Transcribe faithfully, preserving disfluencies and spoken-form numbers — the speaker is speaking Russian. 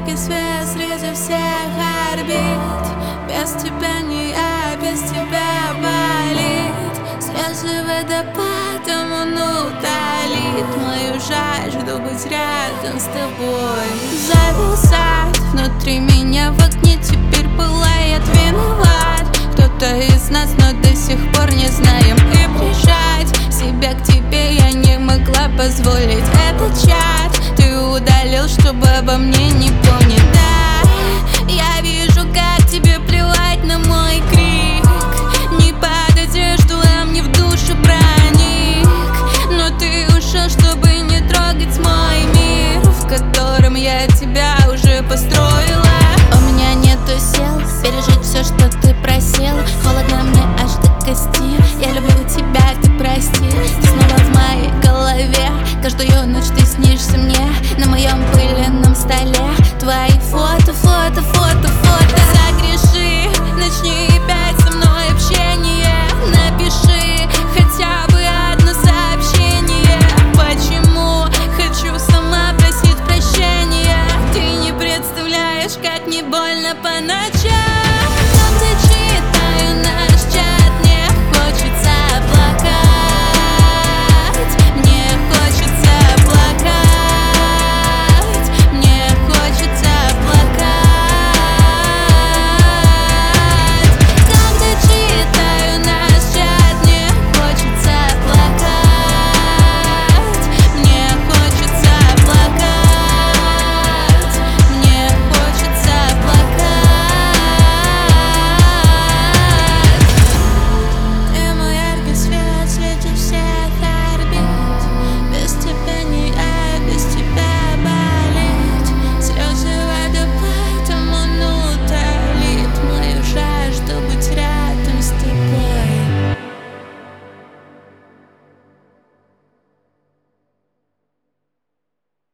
яркий свет среди всех орбит. Без тебя не я, без тебя болит. Свежий водопадом он утолит мою жажду быть рядом с тобой. Зависает внутри меня в огне, теперь пылает, виноват кто-то из нас, но до сих пор не знаем. И прижать себя к тебе я не могла позволить. Этот чат ты удалил, чтобы обо мне